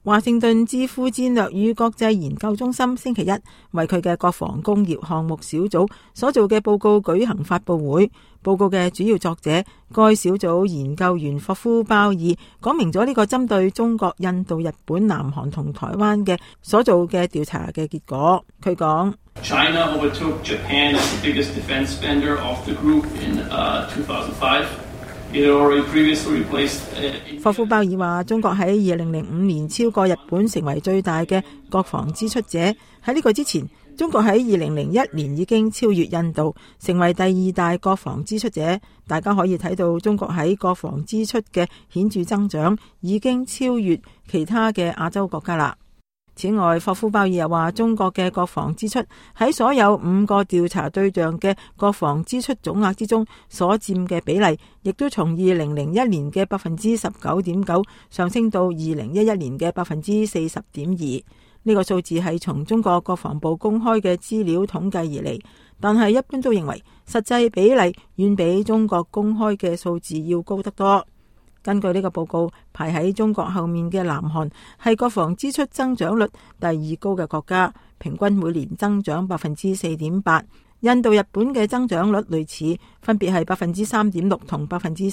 華盛頓智庫戰略與國際研究中心星期一為佢嘅國防工業項目小組所做嘅報告舉行發佈會。報告嘅主要作者，該小組研究員霍夫鮑爾講明咗呢個針對中國、印度、日本、南韓同台灣嘅所做嘅調查嘅結果。佢講 China overtook Japan as the biggest defense spender of the group in 2005. 霍夫鮑爾話，中國喺2005年超過日本成為最大嘅國防支出者。喺呢個之前，中國喺2001年已經超越印度，成為第二大國防支出者。大家可以睇到中國喺國防支出嘅顯著增長，已經超越其他嘅亞洲國家啦。此外，霍夫鮑爾又話，中國嘅國防支出喺所有5個調查對象嘅國防支出總額之中所佔嘅比例，亦都從2001年嘅 19.9% 上升到2011年嘅 40.2%。呢個數字係從中國國防部公開嘅資料統計而嚟，但係一般都認為實際比例遠比中國公開嘅數字要高得多。根據呢個報告，排喺中國後面嘅南韓係國防支出增長率第二高嘅國家，平均每年增長 4.8%。印度、日本嘅增長率類似，分別係 3.6% 同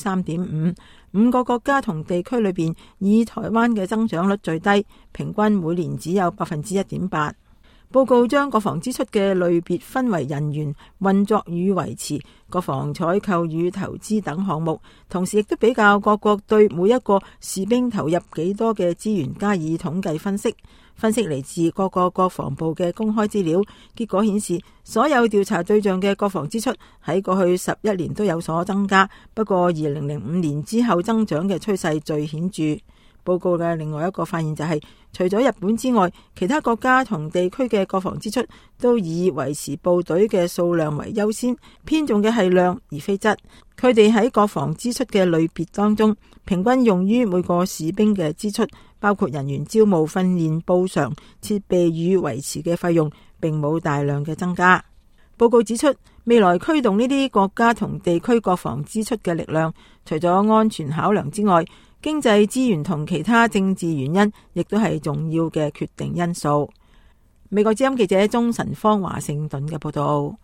3.5%。5個國家同地區裏邊，以台灣嘅增長率最低，平均每年只有 1.8%。報告將國防支出嘅類別分為人員、運作與維持、國防採購與投資等項目，同時亦都比較各國對每一個士兵投入幾多嘅資源加以統計分析。分析嚟自各個國防部嘅公開資料，結果顯示所有調查對象嘅國防支出喺過去11年都有所增加，不過2005年之後增長嘅趨勢最顯著。報告嘅另外一個發現就係，除咗日本之外，其他國家同地區嘅國防支出都以維持部隊嘅數量為優先，偏重嘅係量而非質。佢哋喺國防支出嘅類別當中，平均用於每個士兵嘅支出，包括人員招募、訓練、報償、設備與維持嘅費用，並冇大量嘅增加。報告指出，未來驅動呢啲國家同地區國防支出嘅力量，除咗安全考量之外，經濟資源同其他政治原因亦都係重要嘅決定因素。美國之音記者鍾晨芳華盛頓嘅報道。